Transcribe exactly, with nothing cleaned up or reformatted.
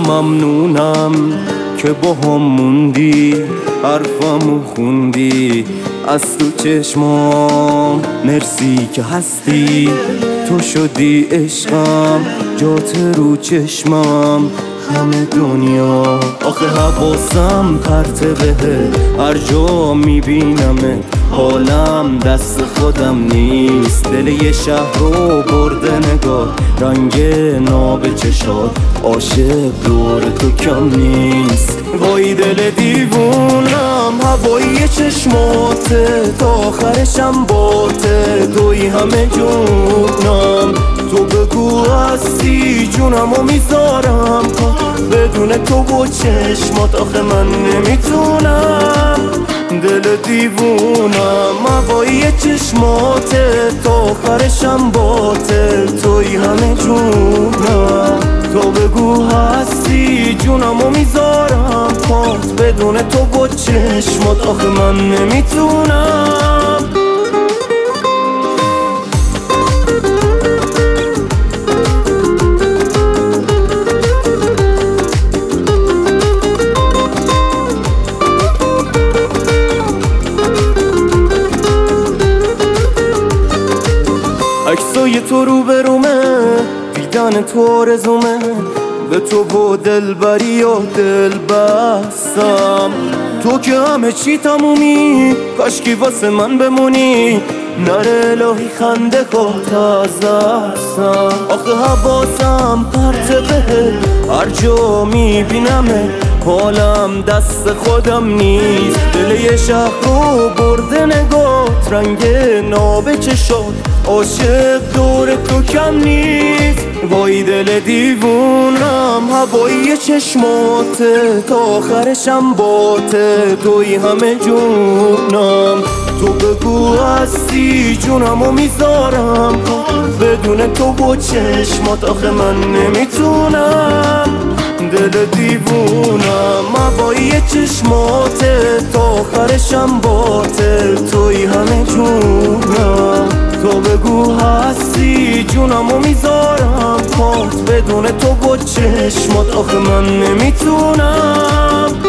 ممنونم که با هم موندی، حرفمو خوندی از تو چشمام. مرسی که هستی، تو شدی عشقم، جات رو چشمم همه دنیا. آخه حواسم پرته بهت، هر جا میبینمت حالم دست خودم نیست. دل یه شهر رو برده نگاه، رنگ ناب چشات، عاشق دور تو کم نیست. وای دل دیوونم، هوایی چشماته، تا آخرشم باته، توی همه جونم. تو بگو هستی، جونمو میذارم بدون تو و چشمات. آخه من نمیتونم، دل دیوونم، هوایی چشماته، تا آخرشم باته، توی همه جونم. تو بگو هستی، جونمو میذارم پات، بدون تو و چشمات. آخه من نمیتونم. عکسای تو رو برومه، دیدن تو آرزومه، به تو با دلبری و دل بستم. تو که همه چی تمومی، کاشکی واسه من بمونی، نره الهی خنده کات از دستم. آخه حواسم پرته بهت، هر جا میبینمه حالم دست خودم نیست. دل یه شهر رو برده نگات، رنگ ناب چشات، عاشق دور تو کم نیست. وای دل دیوونم، هوایی چشماته، تا آخرشم باته، توی همه جونم. تو بگو هستی، جونمو میذارم بدون تو و چشمات. آخه من نمیتونم، دل دیوونم، هوایی چشماته، تا آخرشم باته، توی همه جونم. تو بگو هستی، جونمو میذارم پات، بدون تو و چشمات. آخه من نمیتونم.